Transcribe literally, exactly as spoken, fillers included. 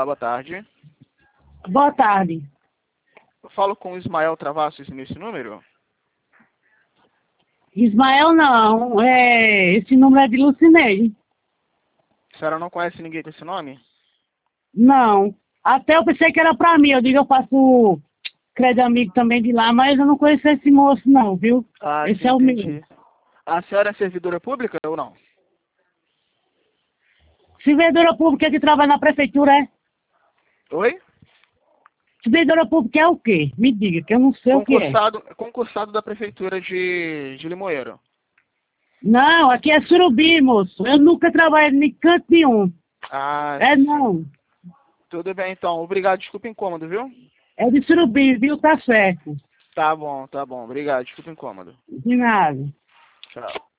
boa tarde. Boa tarde. Eu falo com o Ismael Travassos nesse número? Ismael não, é, esse número é de Lucinei. A senhora não conhece ninguém com esse nome? Não, até eu pensei que era pra mim, eu digo, eu faço crédito amigo também de lá, mas eu não conheço esse moço não, viu? Ah, Esse sim, é o meu. entendi. A senhora é servidora pública ou não? Servidora pública que trabalha na prefeitura, é? Oi? Servidora pública é o quê? Me diga, que eu não sei o que é. Concursado, concursado da prefeitura de, de Limoeiro. Não, aqui é Surubi, moço. Eu nunca trabalhei em canto nenhum. Ah, É sim. não, Tudo bem, então. Obrigado, desculpa o incômodo, viu? é de Surubi, viu? Tá certo. Tá bom, tá bom. Obrigado, desculpa o incômodo. De nada. Tchau.